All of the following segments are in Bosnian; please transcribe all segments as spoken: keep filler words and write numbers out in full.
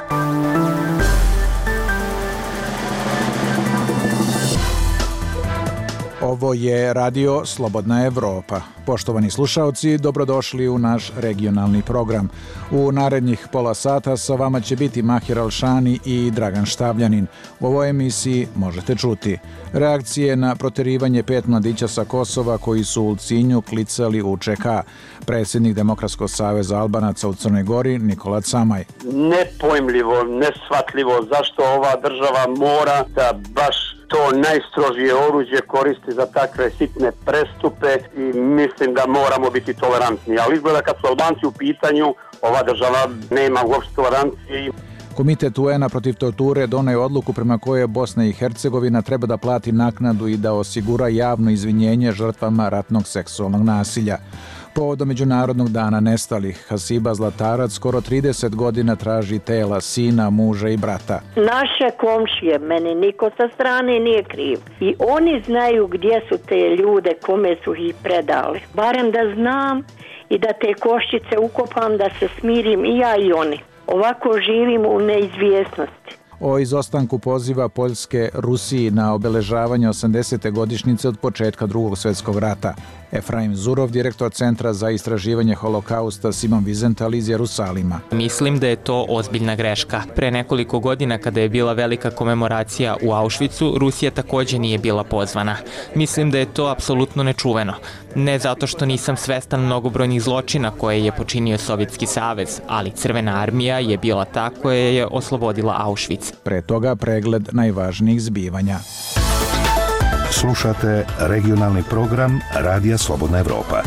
Ovo je Radio Slobodna Evropa. Poštovani slušaoci, dobrodošli u naš regionalni program. U narednih pola sata sa vama će biti Mahir Alšani i Dragan Štavljanin. U ovoj emisiji možete čuti reakcije na proterivanje pet mladića sa Kosova koji su u Ulcinju klicali U Č K. Predsjednik Demokratskog saveza Albanaca u Crnoj Gori Nikola Camaj. Nepojmljivo, neshvatljivo zašto ova država mora da baš to najstrožije oruđe koristi za takve sitne prestupe i mislim da moramo biti tolerantni. Ali izgleda kad su Albanci u pitanju, ova država nema uopšte tolerancije. Komitet U N A protiv torture doneo odluku prema kojoj Bosna i Hercegovina treba da plati naknadu i da osigura javno izvinjenje žrtvama ratnog seksualnog nasilja. Povodom Međunarodnog dana nestalih, Hasiba Zlatarac skoro trideset godina traži tela sina, muža i brata. Naše komšije, meni niko sa strane nije kriv. I oni znaju gdje su te ljude, kome su ih predali. Barem da znam i da te koščice ukopam, da se smirim i ja i oni. Ovako živimo u neizvjesnosti. O izostanku poziva Poljske Rusiji na obeležavanje osamdesete godišnjice od početka Drugog svjetskog rata. Efraim Zurov, direktor Centra za istraživanje holokausta Simon Wiesenthal iz Jerusalima. Mislim da je to ozbiljna greška. Pre nekoliko godina kada je bila velika komemoracija u Auschwitzu, Rusija također nije bila pozvana. Mislim da je to apsolutno nečuveno. Ne zato što nisam svestan mnogobrojnih zločina koje je počinio Sovjetski savez, ali Crvena armija je bila ta koja je oslobodila Auschwitz. Pre toga pregled najvažnijih zbivanja. Slušate regionalni program Radija Slobodna Evropa.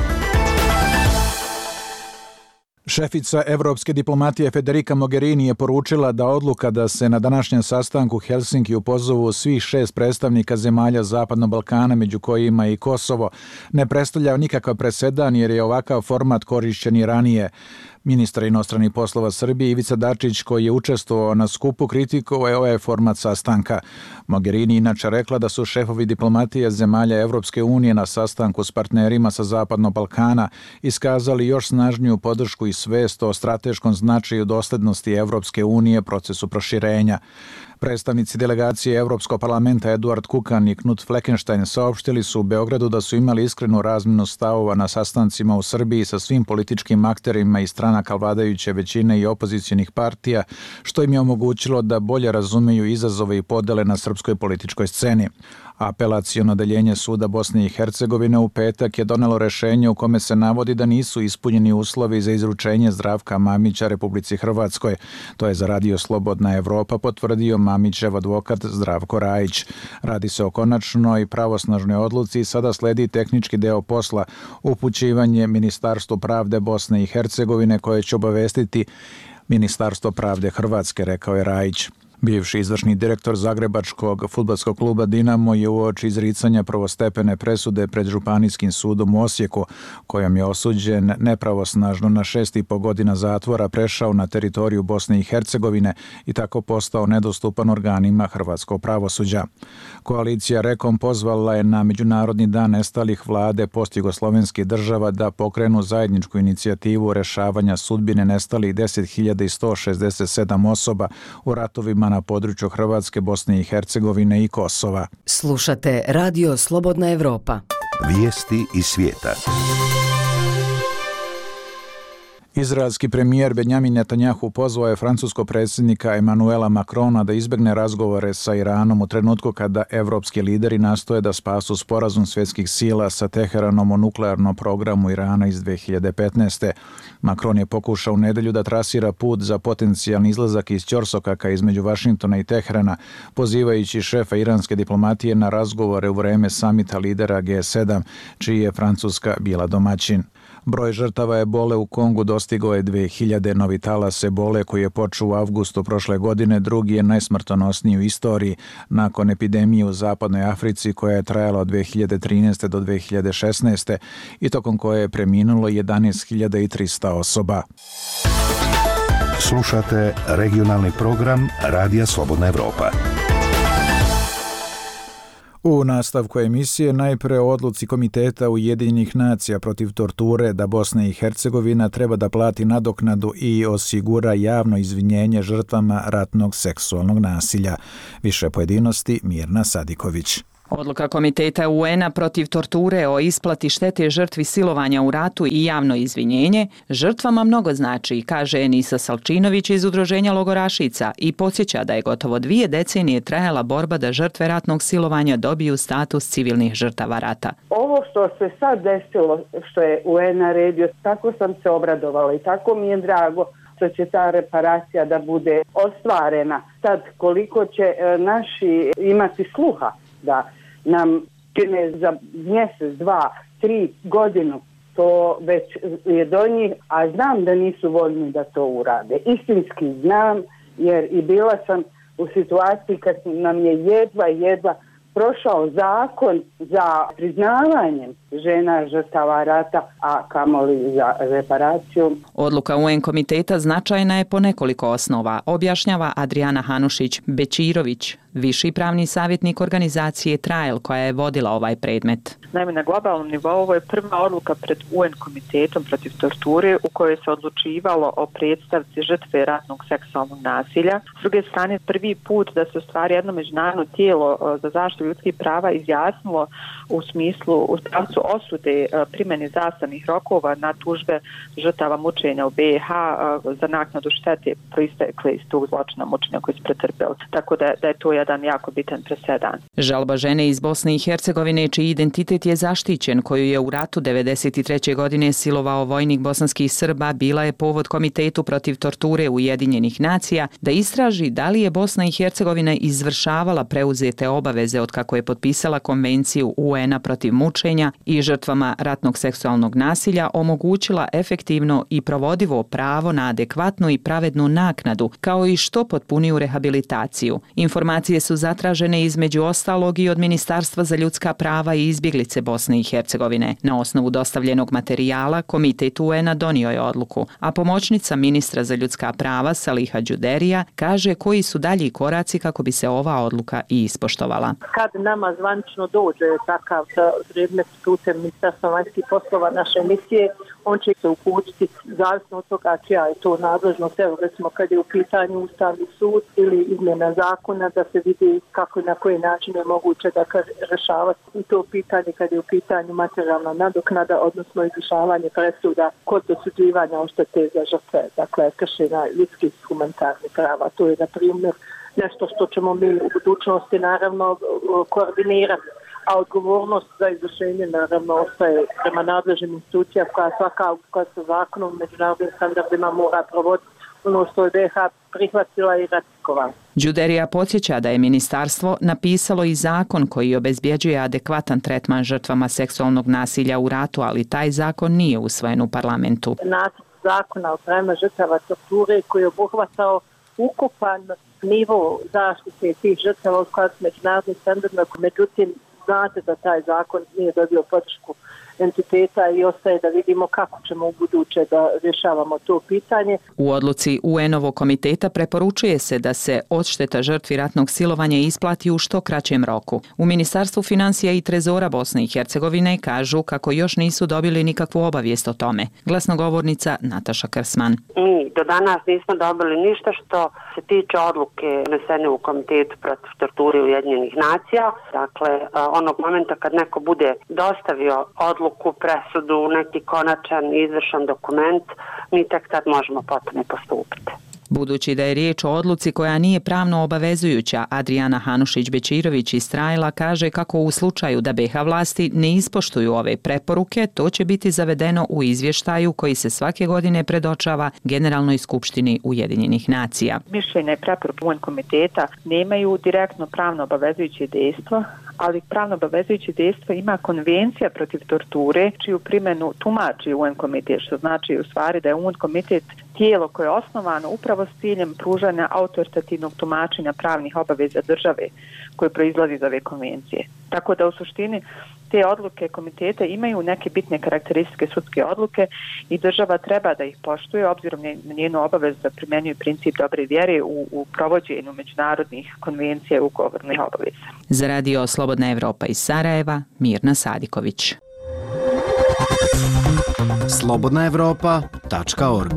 Šefica evropske diplomatije Federica Mogherini je poručila da odluka da se na današnjem sastanku u Helsinkiju pozovu svih šest predstavnika zemalja Zapadnog Balkana, među kojima i Kosovo, ne predstavlja nikakav presedan jer je ovakav format korišćen i ranije. Ministar inostranih poslova Srbije Ivica Dačić, koji je učestvovao na skupu, kritikovao je ovaj format sastanka. Mogherini inače rekla da su šefovi diplomatije zemalja Evropske unije na sastanku s partnerima sa Zapadnog Balkana iskazali još snažniju podršku i svest o strateškom značaju doslednosti Evropske unije procesu proširenja. Predstavnici delegacije Evropskog parlamenta Eduard Kukan i Knut Fleckenstein saopštili su u Beogradu da su imali iskrenu razmjenu stavova na sastancima u Srbiji sa svim političkim akterima i stranaka vladajuće većine i opozicionih partija, što im je omogućilo da bolje razumeju izazove i podele na srpskoj političkoj sceni. Apelaciono odeljenje suda Bosne i Hercegovine u petak je donelo rešenje u kome se navodi da nisu ispunjeni uslovi za izručenje Zdravka Mamića Republici Hrvatskoj. To je za Radio Slobodna Evropa potvrdio Mamićev advokat Zdravko Rajić. Radi se o konačnoj pravosnažnoj odluci i sada sledi tehnički deo posla, upućivanje Ministarstvu pravde Bosne i Hercegovine koje će obavestiti Ministarstvo pravde Hrvatske, rekao je Rajić. Bivši izvršni direktor Zagrebačkog fudbalskog kluba Dinamo je uoči izricanja prvostepene presude pred Županijskim sudom u Osijeku, kojom je osuđen nepravosnažno na šest i po godina zatvora, prešao na teritoriju Bosne i Hercegovine i tako postao nedostupan organima hrvatskog pravosuđa. Koalicija Rekom pozvala je na Međunarodni dan nestalih vlade postjugoslovenskih država da pokrenu zajedničku inicijativu rešavanja sudbine nestalih deset hiljada sto šezdeset sedam osoba u ratovima na području Hrvatske, Bosne i Hercegovine i Kosova. Slušate Radio Slobodna Evropa. Vijesti iz svijeta. Izraelski premijer Benjamin Netanjahu pozvao je francuskog predsjednika Emanuela Macrona da izbjegne razgovore sa Iranom u trenutku kada evropski lideri nastoje da spasu sporazum svjetskih sila sa Teheranom o nuklearnom programu Irana iz dve hiljade petnaeste. Macron je pokušao u nedelju da trasira put za potencijalni izlazak iz ćorsokaka između Vašingtona i Teherana, pozivajući šefa iranske diplomatije na razgovore u vreme samita lidera G sedam, čiji je Francuska bila domaćin. Broj žrtava ebole u Kongu dostigao je dve hiljade. Novi talas ebole koji je počeo u avgustu prošle godine drugi je najsmrtonosniji u istoriji nakon epidemije u zapadnoj Africi koja je trajala od dve hiljade trinaeste do dve hiljade šesnaeste i tokom koje je preminulo jedanaest hiljada trista osoba. Slušate regionalni program Radija Slobodna Evropa. U nastavku emisije najpre o odluci Komiteta Ujedinjenih nacija protiv torture da Bosna i Hercegovina treba da plati nadoknadu i osigura javno izvinjenje žrtvama ratnog seksualnog nasilja. Više pojedinosti Mirna Sadiković. Odluka Komiteta U N-a protiv torture o isplati štete žrtvi silovanja u ratu i javno izvinjenje žrtvama mnogo znači, kaže Enisa Salčinović iz Udruženja logorašica i podsjeća da je gotovo dvije decenije trajala borba da žrtve ratnog silovanja dobiju status civilnih žrtava rata. Ovo što se sad desilo, što je U N naredio, tako sam se obradovala i tako mi je drago što će ta reparacija da bude ostvarena. Sad koliko će naši imati sluha da nam čine za mjesec, dva, tri godinu, to već je do njih, a znam da nisu voljni da to urade. Istinski znam, jer i bila sam u situaciji kad nam je jedva, jedva prošao zakon za priznavanjem žena žrtava rata, a kamoli za reparaciju. Odluka U N komiteta značajna je po nekoliko osnova, objašnjava Adriana Hanušić-Bečirović, viši pravni savjetnik organizacije Trial koja je vodila ovaj predmet. Naime, na globalnom nivou ovo je prva odluka pred U N komitetom protiv torture u kojoj se odlučivalo o predstavci žrtve ratnog seksualnog nasilja. S druge strane, prvi put da se u stvari jedno međunarodno tijelo za zaštitu ljudskih prava izjasnilo u smislu, u pravcu osude primjene zastarnih rokova na tužbe žrtava mučenja u B i H za naknadu štete proistekle iz tog zločina mučenja koji su pretrpjeli. Tako da, da je to jedan jako bitan presedan. Žalba žene iz Bosne i Hercegovine čiji identitet je zaštićen, koju je u ratu devedeset treće godine silovao vojnik bosanskih Srba, bila je povod Komitetu protiv torture Ujedinjenih nacija da istraži da li je Bosna i Hercegovina izvršavala preuzete obaveze od kako je potpisala konvenciju U N-a protiv mučenja i žrtvama ratnog seksualnog nasilja omogućila efektivno i provodivo pravo na adekvatnu i pravednu naknadu, kao i što potpuniju rehabilitaciju. Informacije su zatražene između ostalog i od Ministarstva za ljudska prava i izbjeglice Bosne i Hercegovine. Na osnovu dostavljenog materijala Komitet U N-a donio je odluku, a pomoćnica ministra za ljudska prava Saliha Đuderija kaže koji su dalji koraci kako bi se ova odluka i ispoštovala. Kad nama zvanično dođe takav predmet putem Ministarstva vanjskih poslova naše misije, on će se uputiti zavisno od toga čija je to nadležnost. Evo recimo kad je u pitanju Ustavni sud ili izmjena zakona da se vidi kako i na koji način je moguće da rešavati i to pitanje kad je u pitanju materijalna nadoknada, odnosno izvršavanje presuda kod dosuđivanja odštete za žrtve, dakle kršenja ljudskih humanitarnih prava. To je na primjer nešto što ćemo mi u budućnosti naravno koordinirati, a odgovornost za izvršenje naravno ostaje prema nadležnim institucijama koja svaka koja sa zakonom međunarodnim standardima mora provoditi ono što je B H prihvatila i ratifikovala. Đuderija podsjeća da je ministarstvo napisalo i zakon koji obezbjeđuje adekvatan tretman žrtvama seksualnog nasilja u ratu, ali taj zakon nije usvojen u parlamentu. Nacrt zakona o pravima žrtava torture koji je obuhvatao ukupan nivo zaštite tih žrtava u skladu s međunarodnim standardima, međutim znate da taj zakon nije dobio podršku entiteta i ostaje da vidimo kako ćemo u buduće da rješavamo to pitanje. U odluci U N-ovog komiteta preporučuje se da se odšteta žrtvi ratnog silovanja isplati u što kraćem roku. U Ministarstvu financija i trezora Bosne i Hercegovine kažu kako još nisu dobili nikakvu obavijest o tome. Glasnogovornica Nataša Krsman. Mi do danas nismo dobili ništa što se tiče odluke donesene u Komitetu protiv torture Ujedinjenih nacija. Dakle, onog momenta kad neko bude dostavio odluku odluku, presudu, neki konačan izvršan dokument, mi tek tad možemo potom postupiti. Budući da je riječ o odluci koja nije pravno obavezujuća, Adriana Hanušić-Bečirović iz Trajla kaže kako u slučaju da B H vlasti ne ispoštuju ove preporuke, to će biti zavedeno u izvještaju koji se svake godine predočava Generalnoj skupštini Ujedinjenih nacija. Mišljenja i preporuke U N komiteta nemaju direktno pravno obavezujuće dejstvo, ali pravno obavezujuće dejstvo ima konvencija protiv torture, čiju primjenu tumači U N komitet, što znači u stvari da je U N komitet tijelo koje je osnovano upravo s ciljem pružanja autoritativnog tumačenja pravnih obaveza države koje proizlazi iz ove konvencije. Tako da u suštini Te odluke komiteta imaju neke bitne karakteristike sudske odluke i država treba da ih poštuje obzirom na njenu obavezu da primjenjuje princip dobre vjere u, u provođenju međunarodnih konvencija i ugovornih obaveza. Za Radio Slobodna Evropa iz Sarajeva, Mirna Sadiković. slobodna evropa tačka org.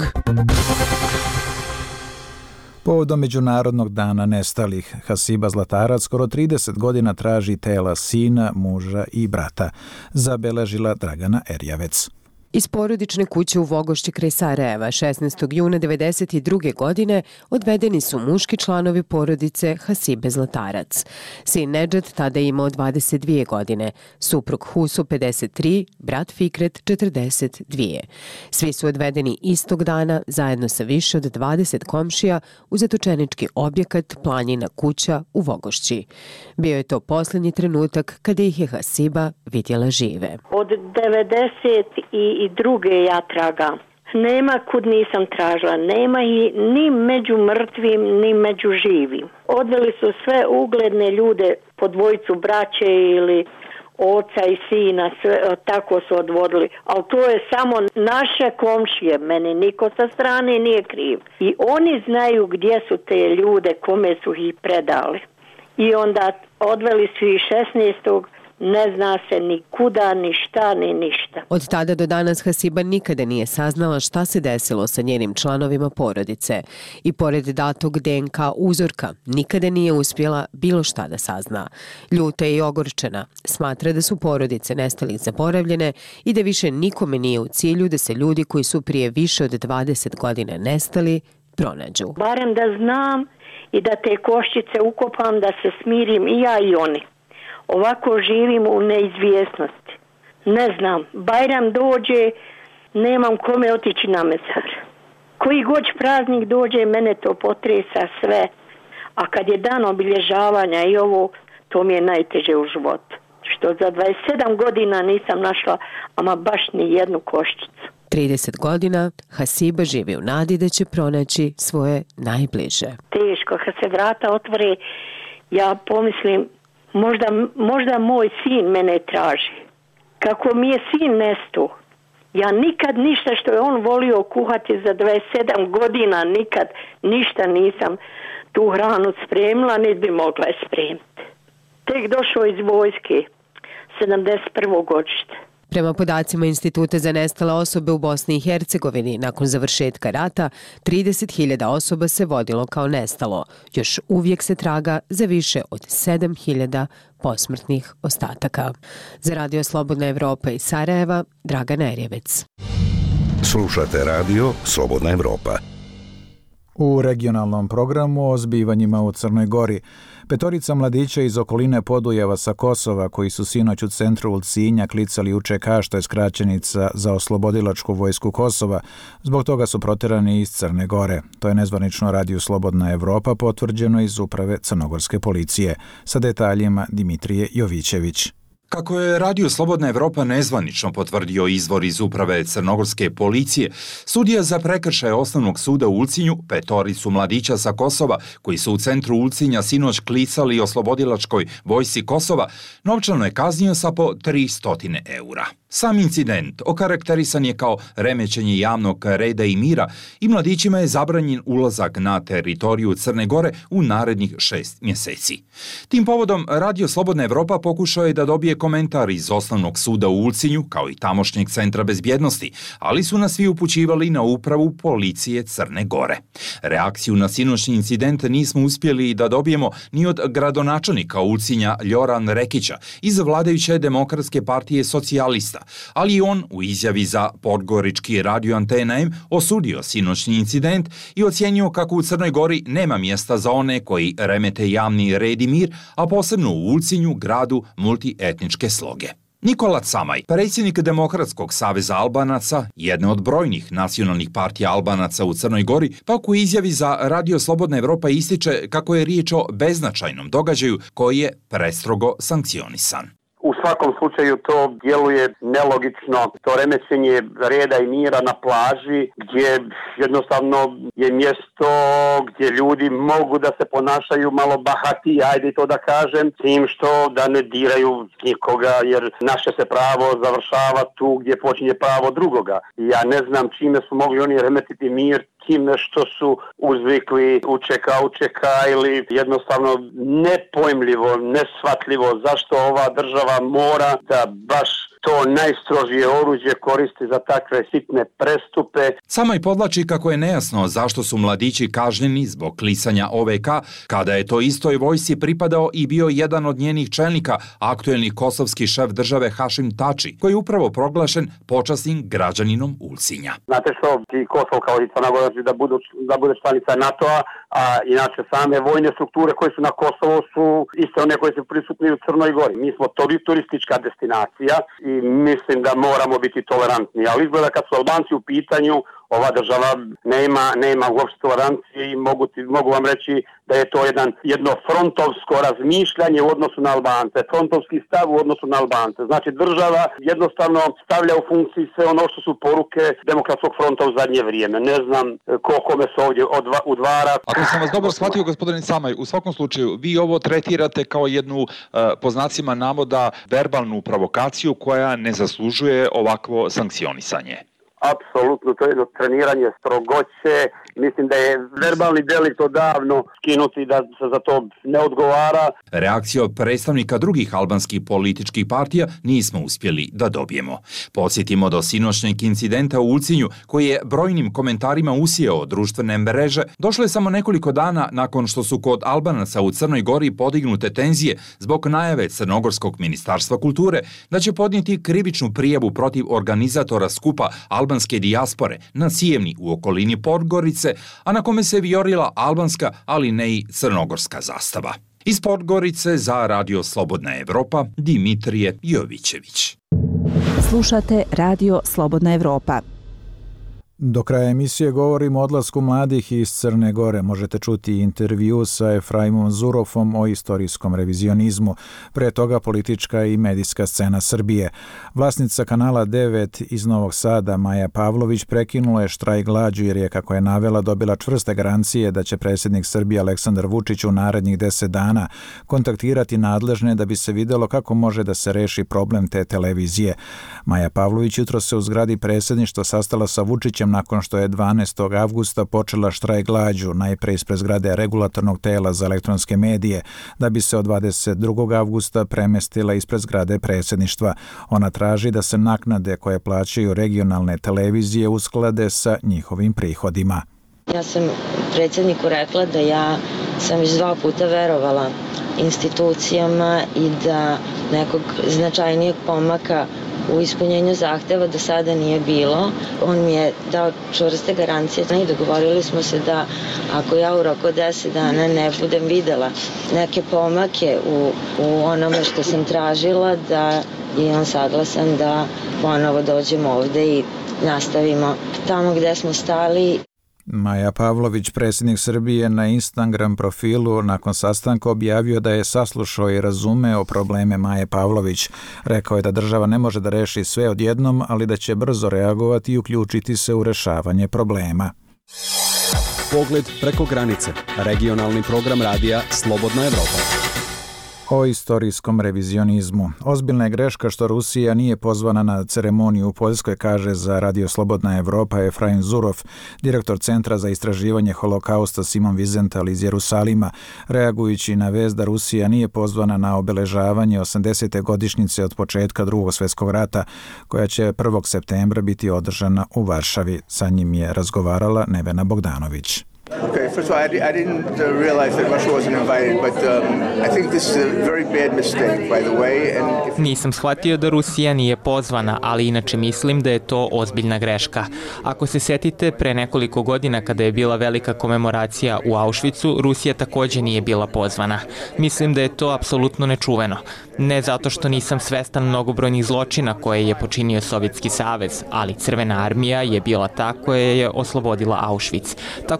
Povodom Međunarodnog dana nestalih, Hasiba Zlatarac skoro trideset godina traži tela sina, muža i brata, zabeležila Dragana Erjavec. Iz porodične kuće u Vogošći kraj Sarajeva šesnaestog juna devedeset druge. godine odvedeni su muški članovi porodice Hasibe Zlatarac. Sin Nedžet tada je imao dvadeset dvije godine, suprug Husu pedeset tri, brat Fikret četrdeset dvije. Svi su odvedeni istog dana zajedno sa više od dvadeset komšija u zatočenički objekat Planjina kuća u Vogošći. Bio je to posljednji trenutak kada ih je Hasiba vidjela žive. Od devedeset i druge ja tragam. Nema kud nisam tražila, nema i ni među mrtvim, ni među živim. Odveli su sve ugledne ljude, po dvojicu braće ili oca i sina, sve, tako su odvodili. Ali to je samo naše komšije, meni niko sa strane nije kriv. I oni znaju gdje su te ljude, kome su ih predali. I onda odveli su ih šesnaestog Ne zna se ni kuda, ni šta, ni ništa. Od tada do danas Hasiba nikada nije saznala šta se desilo sa njenim članovima porodice. I pored datog D N K uzorka, nikada nije uspjela bilo šta da sazna. Ljuta je i ogorčena. Smatra da su porodice nestalih zaboravljene i da više nikome nije u cilju da se ljudi koji su prije više od dvadeset godina nestali pronađu. Barem da znam i da te koščice ukopam, da se smirim i ja i oni. Ovako živim u neizvjesnosti. Ne znam, Bajram dođe, nemam kome otići na mezar. Koji god praznik dođe, mene to potresa sve. A kad je dan obilježavanja i ovo, to mi je najteže u životu. Što za dvadeset sedam godina nisam našla ama baš ni jednu koščicu. trideset godina Hasiba živi u nadi da će pronaći svoje najbliže. Teško, kad se vrata otvore, ja pomislim, Možda, možda moj sin mene traži. Kako mi je sin nestao. Ja nikad ništa što je on volio kuhati za dvadeset sedam godina, nikad ništa nisam tu hranu spremila, niti bi mogla je spremiti. Tek došao iz vojske, sedamdeset prvo godište. Prema podacima Instituta za nestale osobe u Bosni i Hercegovini, nakon završetka rata, trideset hiljada osoba se vodilo kao nestalo. Još uvijek se traga za više od sedam hiljada posmrtnih ostataka. Za Radio Slobodna Evropa iz Sarajeva, Dragana Erjavec. Slušate Radio Slobodna Evropa. U regionalnom programu o zbivanjima u Crnoj Gori. Petorica mladića iz okoline Podujeva sa Kosova, koji su sinoć u centru Ulcinja klicali U Č K, što je skraćenica za Oslobodilačku vojsku Kosova, zbog toga su proterani iz Crne Gore. To je nezvanično Radio Slobodna Evropa potvrđeno iz uprave crnogorske policije. Sa detaljima Dimitrije Jovićević. Kako je Radio Slobodna Evropa nezvanično potvrdio izvor iz uprave crnogorske policije, sudija za prekršaje Osnovnog suda u Ulcinju, petoricu mladića sa Kosova, koji su u centru Ulcinja sinoć klicali Oslobodilačkoj vojsci Kosova, novčano je kaznio sa po tristo eura. Sam incident okarakterisan je kao remećenje javnog reda i mira i mladićima je zabranjen ulazak na teritoriju Crne Gore u narednih šest mjeseci. Tim povodom Radio Slobodna Evropa pokušao je da dobije komentar iz Osnovnog suda u Ulcinju, kao i tamošnjeg centra bezbjednosti, ali su nas svi upućivali na upravu policije Crne Gore. Reakciju na sinoćni incident nismo uspjeli da dobijemo ni od gradonačelnika Ulcinja Ljoran Rekića iz vladajuće Demokratske partije socijalista, ali i on u izjavi za podgorički radio Antena M osudio sinoćni incident i ocijenio kako u Crnoj Gori nema mjesta za one koji remete javni red i mir, a posebno u Ulcinju, gradu multietničke sloge. Nikola Camaj, predsjednik Demokratskog saveza Albanaca, jedne od brojnih nacionalnih partija Albanaca u Crnoj Gori, pak u izjavi za Radio Slobodna Evropa ističe kako je riječ o beznačajnom događaju koji je prestrogo sankcionisan. U svakom slučaju to djeluje nelogično, to remećenje reda i mira na plaži gdje jednostavno je mjesto gdje ljudi mogu da se ponašaju malo bahati, ajde to da kažem, tim što da ne diraju nikoga jer naše se pravo završava tu gdje počinje pravo drugoga. Ja ne znam čime su mogli oni remetiti mir, time što su uzvikli učeka, učeka ili jednostavno nepojmljivo, neshvatljivo zašto ova država mora da baš to najstrožije oruđe koristi za takve sitne prestupe. Sama i podlači kako je nejasno zašto su mladići kažnjeni zbog klisanja O V K, kada je to istoj vojsci pripadao i bio jedan od njenih čelnika, aktuelni kosovski šef države Hašim Tači, koji je upravo proglašen počasnim građaninom Ulcinja. Znate što, ti Kosovo kao i Crna Gora da budu da bude članica NATO-a, a inače same vojne strukture koje su na Kosovo su iste one koje su prisutne u Crnoj Gori. Mi smo turistička destinacija i mislim da moramo biti tolerantni, ali izgleda kad su Albanci u pitanju, ova država nema, nema uopšte tolerancije i mogu, mogu vam reći da je to jedan, jedno frontovsko razmišljanje u odnosu na Albance, frontovski stav u odnosu na Albance. Znači država jednostavno stavlja u funkciji sve ono što su poruke Demokratskog fronta u zadnje vrijeme. Ne znam koliko me se ovdje odva, udvara. Ako sam vas dobro shvatio, gospodin Samaj, u svakom slučaju vi ovo tretirate kao jednu, po znacima navoda, verbalnu provokaciju koja ne zaslužuje ovakvo sankcionisanje. Apsolutno, to je jedno treniranje strogoće. Mislim da je verbalni delikt odavno skinuti, da se za to ne odgovara. Reakcija od predstavnika drugih albanskih političkih partija nismo uspjeli da dobijemo. Podsjetimo do sinoćnjeg incidenta u Ulcinju, koji je brojnim komentarima usijao društvene mreže, došlo je samo nekoliko dana nakon što su kod Albanaca u Crnoj Gori podignute tenzije zbog najave Crnogorskog ministarstva kulture da će podnijeti krivičnu prijavu protiv organizatora skupa albanske dijaspore na Cijevni u okolini Podgorice, a na kome se vijorila albanska, ali ne i crnogorska zastava. Iz Podgorice za Radio Slobodna Evropa, Dimitrije Jovićević. Slušate Radio Slobodna Evropa. Do kraja emisije govorimo o odlasku mladih iz Crne Gore. Možete čuti intervju sa Efraimom Zurofom o istorijskom revizionizmu. Pre toga politička i medijska scena Srbije. Vlasnica kanala devet iz Novog Sada, Maja Pavlović, prekinula je štrajk glađu jer je, kako je navela, dobila čvrste garancije da će predsjednik Srbije Aleksandar Vučić u narednih deset dana kontaktirati nadležne da bi se vidjelo kako može da se reši problem te televizije. Maja Pavlović jutro se u zgradi predsjedništva sastala sa Vučićem nakon što je dvanaestog avgusta počela štrajk glađu, najpre ispred zgrade regulatornog tela za elektronske medije, da bi se od dvadeset drugog avgusta premestila ispred zgrade predsjedništva. Ona traži da se naknade koje plaćaju regionalne televizije usklade sa njihovim prihodima. Ja sam predsjedniku rekla da ja sam već dva puta verovala institucijama i da nekog značajnijeg pomaka u ispunjenju zahteva do sada nije bilo. On mi je dao čvrste garancije i dogovorili smo se da ako ja u roku deset dana ne budem videla neke pomake u, u onome što sam tražila, da je on saglasan da ponovo dođemo ovde i nastavimo tamo gde smo stali. Maja Pavlović, predsjednik Srbije, na Instagram profilu nakon sastanka objavio da je saslušao i razumeo probleme Maje Pavlović. Rekao je da država ne može da reši sve odjednom, ali da će brzo reagovati i uključiti se u rešavanje problema. Pogled preko granice. Regionalni program radija Slobodna Evropa. O istorijskom revizionizmu. Ozbiljna je greška što Rusija nije pozvana na ceremoniju u Poljskoj, kaže za Radio Slobodna Evropa Efraim Zurov, direktor Centra za istraživanje holokausta Simon Wiesenthal iz Jerusalima, reagujući na vest da Rusija nije pozvana na obeležavanje osamdesete godišnjice od početka Drugog svjetskog rata, koja će prvog septembra biti održana u Varšavi. Sa njim je razgovarala Nevena Bogdanović. Okay, first of all, I, I didn't uh, realize that Russia wasn't invited, but um, I think this is a very bad mistake, by the way. And if... Nisam shvatio da Rusija nije pozvana, ali inače mislim da je to ozbiljna greška. Ako se setite, pre nekoliko godina kada je bila velika komemoracija u Auschwitzu, Rusija također nije bila pozvana. Mislim da je to apsolutno nečuveno. Ne zato što nisam svestan mnogobrojnih zločina koje je počinio Sovjetski savez, ali Crvena armija je bila ta koja je oslobodila Auschwitz. Tako da oni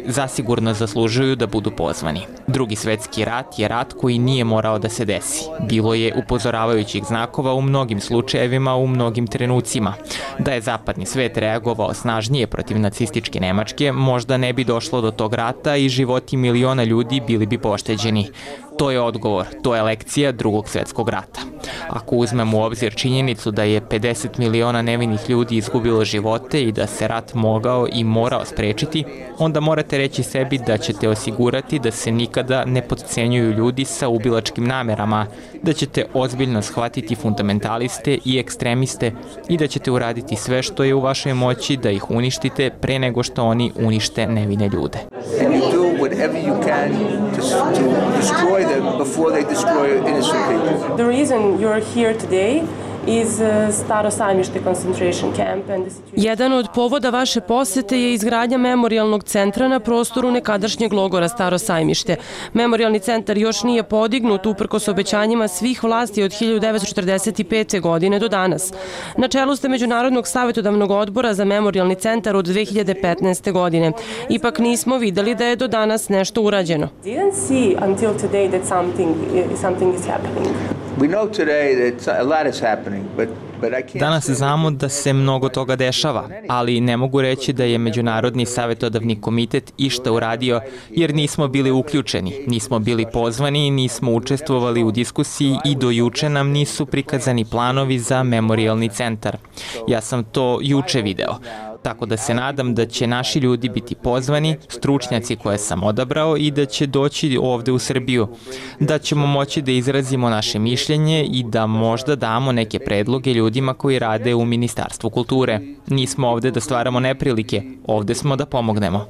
zasigurno zaslužuju da budu pozvani. Drugi svetski rat je rat koji nije morao da se desi. Bilo je upozoravajućih znakova u mnogim slučajevima, u mnogim trenucima. Da je zapadni svet reagovao snažnije protiv nacističke Nemačke, možda ne bi došlo do tog rata i životi miliona ljudi bili bi pošteđeni. To je odgovor, to je lekcija Drugog svetskog rata. Ako uzmemo u obzir činjenicu da je pedeset miliona nevinih ljudi izgubilo živote i da se rat mogao i morao sprečiti, onda morate reći sebi da ćete osigurati da se nikada ne potcenjuju ljudi sa ubilačkim namerama, da ćete ozbiljno shvatiti fundamentaliste i ekstremiste i da ćete uraditi sve što je u vašoj moći da ih uništite pre nego što oni unište nevine ljude. Whatever you can to, to destroy them before they destroy innocent people. The reason you're here today is Staro Sajmište concentration camp and the situation... Jedan od povoda vaše posete je izgradnja memorijalnog centra na prostoru nekadašnjeg logora Staro Sajmište. Memorijalni centar još nije podignut uprkos obećanjima svih vlasti od hiljadu devetsto četrdeset pete. godine do danas. Na čelu ste Međunarodnog savjetodavnog odbora za memorijalni centar od dve hiljade petnaeste. godine. Ipak nismo videli da je do danas nešto urađeno. Didn't see until today that something something is happening. We know today that a lot is happening, but Danas znamo da se mnogo toga dešava, ali ne mogu reći da je Međunarodni savjetodavni komitet išta uradio jer nismo bili uključeni, nismo bili pozvani, nismo učestvovali u diskusiji i do juče nam nisu prikazani planovi za memorijalni centar. Ja sam to juče video. Tako da se nadam da će naši ljudi biti pozvani, stručnjaci koje sam odabrao i da će doći ovde u Srbiju. Da ćemo moći da izrazimo naše mišljenje i da možda damo neke predloge ljudima koji rade u Ministarstvu kulture. Nismo ovde da stvaramo neprilike, ovde smo da pomognemo.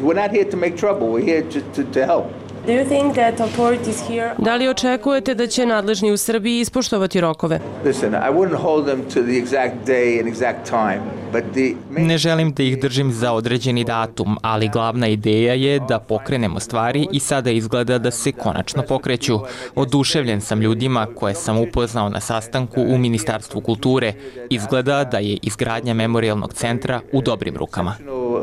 Da li očekujete da će nadležni u Srbiji ispoštovati rokove? Ne želim da ih držim za određeni datum, ali glavna ideja je da pokrenemo stvari i sada izgleda da se konačno pokreću. Oduševljen sam ljudima koje sam upoznao na sastanku u Ministarstvu kulture. Izgleda da je izgradnja memorijalnog centra u dobrim rukama.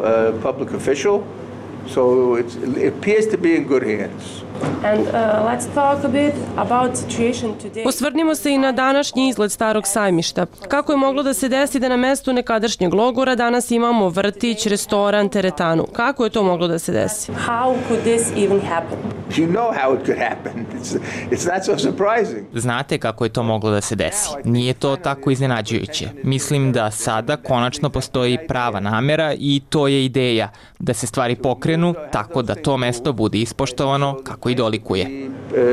So it's, it appears to be in good hands. And uh, let's talk a bit about situation today. Osvrnimo se i na današnji izgled Starog Sajmišta. Kako je moglo da se desi da na mestu nekadašnjeg logora danas imamo vrtić, restoran, teretanu? Kako je to moglo da se desi? How could this even happen? You know how it could happen. It's, it's not so surprising. Znate kako je to moglo da se desi. Nije to tako iznenađujuće. Mislim da sada konačno postoji prava namera i to je ideja da se stvari pokrenu tako da to mesto bude ispoštovano kako i dolikuje.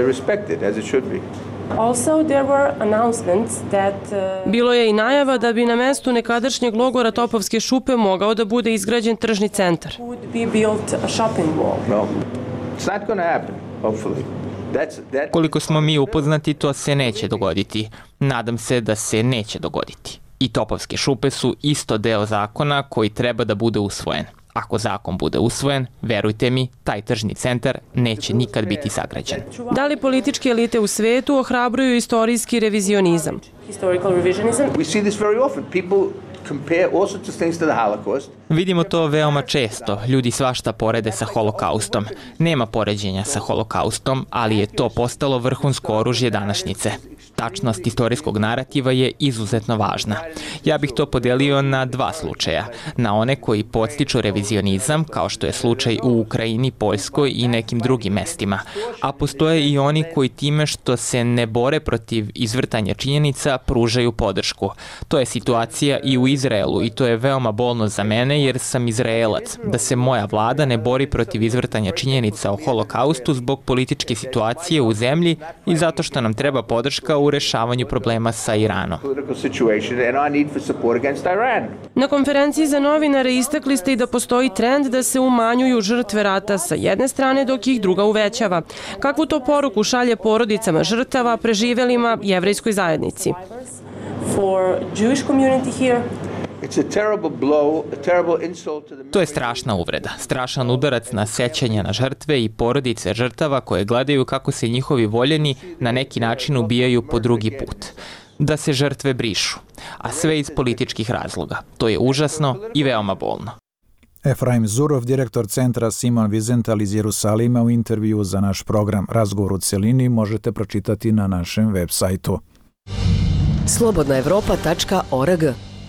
Also, there were announcements that, uh... Bilo je i najava da bi na mestu nekadašnjeg logora Topovske šupe mogao da bude izgrađen tržni centar. Would be built a shopping mall. No, it's not going to happen, hopefully. That's, that... Koliko smo mi upoznati, to se neće dogoditi. Nadam se da se neće dogoditi. I Topovske šupe su isto deo zakona koji treba da bude usvojen. Ako zakon bude usvojen, verujte mi, taj tržni centar neće nikad biti sagrađen. Da li političke elite u svetu ohrabruju istorijski revizionizam? Historical revisionism. We see this very often. People compare all sorts of things to the Holocaust. Vidimo to veoma često. Ljudi svašta porede sa holokaustom. Nema poređenja sa holokaustom, ali je to postalo vrhunsko oružje današnjice. Tačnost istorijskog narativa je izuzetno važna. Ja bih to podelio na dva slučaja. Na one koji podstiču revizionizam, kao što je slučaj u Ukrajini, Poljskoj i nekim drugim mestima. A postoje i oni koji time što se ne bore protiv izvrtanja činjenica pružaju podršku. To je situacija i u Izraelu i to je veoma bolno za mene jer sam Izraelac. Da se moja vlada ne bori protiv izvrtanja činjenica o holokaustu zbog političke situacije u zemlji i zato što nam treba podrška u rešavanju problema sa Iranom. Na konferenciji za novinare istakli ste i da postoji trend da se umanjuju žrtve rata sa jedne strane dok ih druga uvećava. Kakvu to poruku šalje porodicama žrtava, preživelima, jevrejskoj zajednici? For Jewish community here. To je strašna uvreda, strašan udarac na sećanje na žrtve i porodice žrtava koje gledaju kako se njihovi voljeni na neki način ubijaju po drugi put. Da se žrtve brišu, a sve iz političkih razloga. To je užasno i veoma bolno. Efraim Zurov, direktor centra Simon Wiesenthal iz Jerusalima, u intervju za naš program Razgovor u celini možete pročitati na našem web sajtu. slobodna evropa tačka org.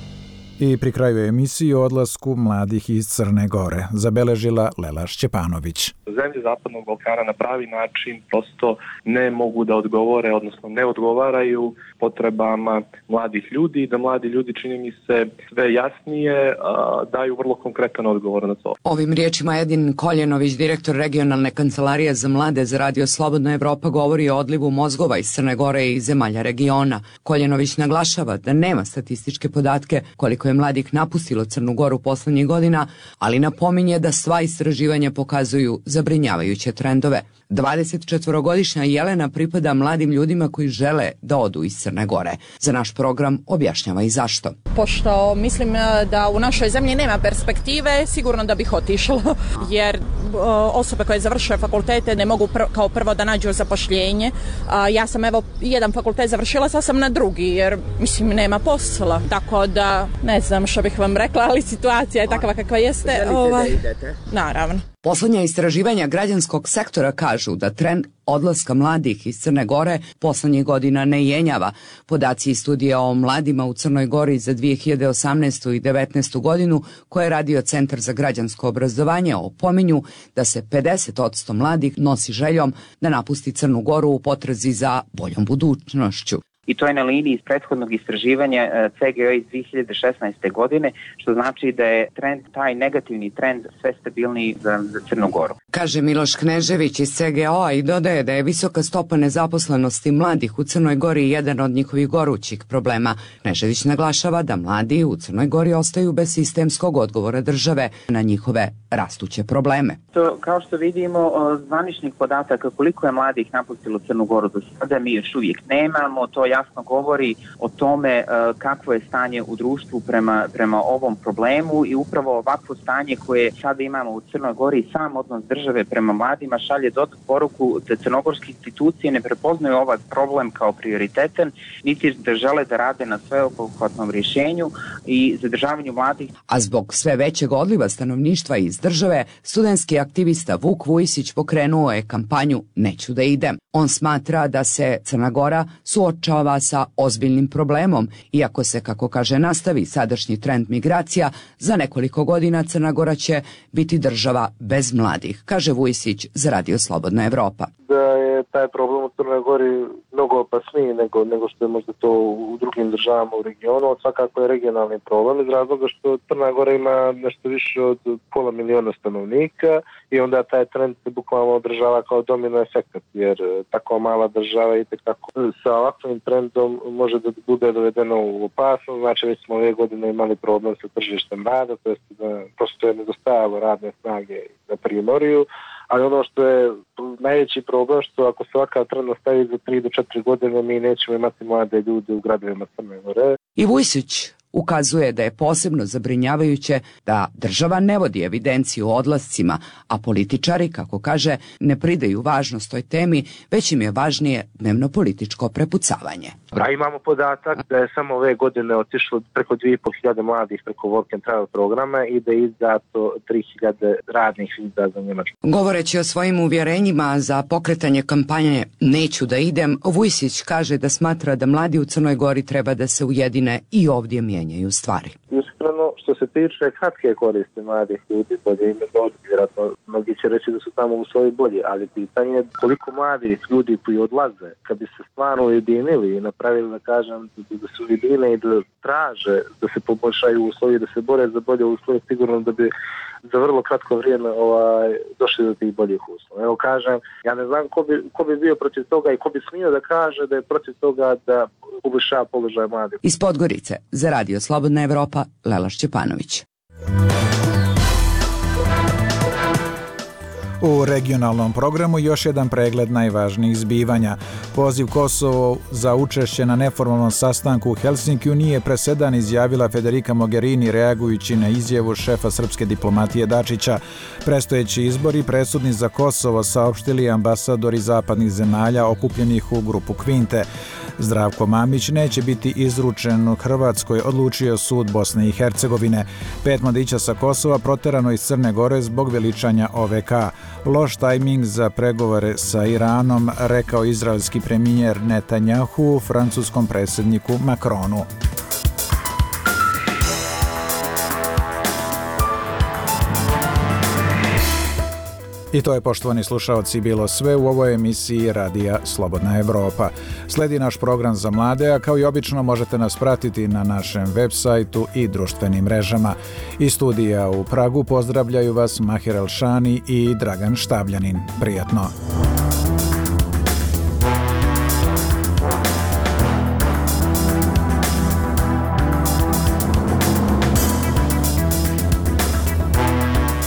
I pri kraju emisije o odlasku mladih iz Crne Gore zabeležila Lela Šćepanović. Zemlje Zapadnog Balkana na pravi način prosto ne mogu da odgovore, odnosno ne odgovaraju potrebama mladih ljudi, da mladi ljudi, čini mi se, sve jasnije a, daju vrlo konkretan odgovor na to. Ovim riječima Edin Koljenović, direktor regionalne kancelarije za mlade za Radio Slobodna Evropa, govori o odlivu mozgova iz Crne Gore i zemalja regiona. Koljenović naglašava da nema statističke podatke koliko je mladih napustilo Crnu Goru poslednjih godina, ali napominje da sva istraživanja pokazuju zabrinjavajuće trendove. dvadesetčetvorogodišnja Jelena pripada mladim ljudima koji žele da odu iz Crne Gore. Za naš program objašnjava i zašto. Pošto mislim da u našoj zemlji nema perspektive, sigurno da bih otišla, jer osobe koje završuje fakultete ne mogu pr- kao prvo da nađu zapošljenje. Ja sam evo jedan fakultet završila, sad sam na drugi, jer mislim nema posla. Tako da ne znam što bih vam rekla, ali situacija je takva kakva jeste. Želite ovaj, da idete? Naravno. Poslednja istraživanja građanskog sektora kažu da trend odlaska mladih iz Crne Gore poslednjih godina ne jenjava. Podaci iz studija o mladima u Crnoj Gori za dve hiljade osamnaestu i devetnaestu godinu koje je radio Centar za građansko obrazovanje opominju da se pedeset posto mladih nosi željom da napusti Crnu Goru u potrazi za boljom budućnošću. I to je na liniji iz prethodnog istraživanja C G O iz dve hiljade šesnaeste. godine, što znači da je trend, taj negativni trend sve stabilniji za, za Crnu Goru. Kaže Miloš Knežević iz C G O-a i dodaje da je visoka stopa nezaposlenosti mladih u Crnoj Gori jedan od njihovih gorućih problema. Knežević naglašava da mladi u Crnoj Gori ostaju bez sistemskog odgovora države na njihove rastuće probleme. To, kao što vidimo, zvaničnih podataka koliko je mladih napustilo Crnu Goru do sada mi još uvijek nemamo. To jasno govori o tome uh, kakvo je stanje u društvu prema, prema ovom problemu i upravo ovakvo stanje koje sada imamo u Crnoj Gori, sam odnos države prema mladima šalje dodatnu poruku da crnogorske institucije ne prepoznaju ovaj problem kao prioritetan, niti da žele da rade na sveobuhvatnom rješenju i zadržavanju mladih. A zbog sve većeg odliva stanovništva iz države, studentski aktivista Vuk Vujsić pokrenuo je kampanju Neću da idem. On smatra da se Crna Gora suočava sa ozbiljnim problemom, iako se, kako kaže, nastavi sadašnji trend migracija, za nekoliko godina Crna Gora će biti država bez mladih, kaže Vujsić za Radio Slobodna Evropa. Da je taj problem u Crnoj Gori mnogo opasniji nego, nego što je možda to u drugim državama u regionu, svakako je regionalni problem iz razloga što Crna Gora ima nešto više od pola miliona stanovnika i onda taj trend se bukvalno održava kao domino efekt, jer tako mala država i tekako sa ovakvim trendom može da bude dovedeno u opasnost. Znači već smo ove godine imali problem sa tržištem rada, to jest da prosto je nedostajalo radne snage na primoriju, ali ono što je najveći problem što ako se ovakav trend nastavi za tri do četiri godine mi nećemo imati mlade ljude u gradovima Crne Gore. I Vujsić ukazuje da je posebno zabrinjavajuće da država ne vodi evidenciju o odlascima, a političari, kako kaže, ne pridaju važnost toj temi, već im je važnije dnevno političko prepucavanje. A imamo podatak da je samo ove godine otišlo preko dvije i po hiljade mladih preko Work and Travel programa i da je izdato tri hiljade radnih viza za Njemačku. Govoreći o svojim uvjerenjima za pokretanje kampanje Neću da idem, Vujsić kaže da smatra da mladi u Crnoj Gori treba da se ujedine i ovdje mijenjaju stvari. Iskreno, što se tiče kratke koriste mladih ljudi, bolje ime dođe, vjerojatno mnogi će reći da su tamo u svojoj bolji, ali pitanje je koliko mladih ljudi koji odlaze, kad bi se stvarno ujedinili i napravili, da kažem, da se ujedine i da traže da se poboljšaju uslovi, da se bore za bolje uslovi, sigurno da bi za vrlo kratko vrijeme ovaj, došli do tih boljih uslova. Evo kažem, ja ne znam ko bi, ko bi bio protiv toga i ko bi smio da kaže da je protiv toga da poboljšava položaj mladih. Iz Podgorice za Radio Slobodna Evropa, Lela Šćepanović. U regionalnom programu još jedan pregled najvažnijih zbivanja. Poziv Kosovo za učešće na neformalnom sastanku u Helsinkiju nije presedan, izjavila Federica Mogherini reagujući na izjavu šefa srpske diplomatije Dačića. Prestojeći izbori presudni za Kosovo, saopštili ambasadori zapadnih zemalja okupljenih u grupu Kvinte. Zdravko Mamić neće biti izručen u Hrvatskoj, odlučio sud Bosne i Hercegovine. Pet mladića sa Kosova proterano iz Crne Gore zbog veličanja O V K. Loš tajming za pregovore sa Iranom, rekao izraelski premijer Netanjahu francuskom predsjedniku Macronu. I to je, poštovani slušaoci, bilo sve u ovoj emisiji Radija Slobodna Evropa. Sledi naš program za mlade, a kao i obično možete nas pratiti na našem web sajtu i društvenim mrežama. Iz studija u Pragu pozdravljaju vas Mahir Elšani i Dragan Štavljanin. Prijatno!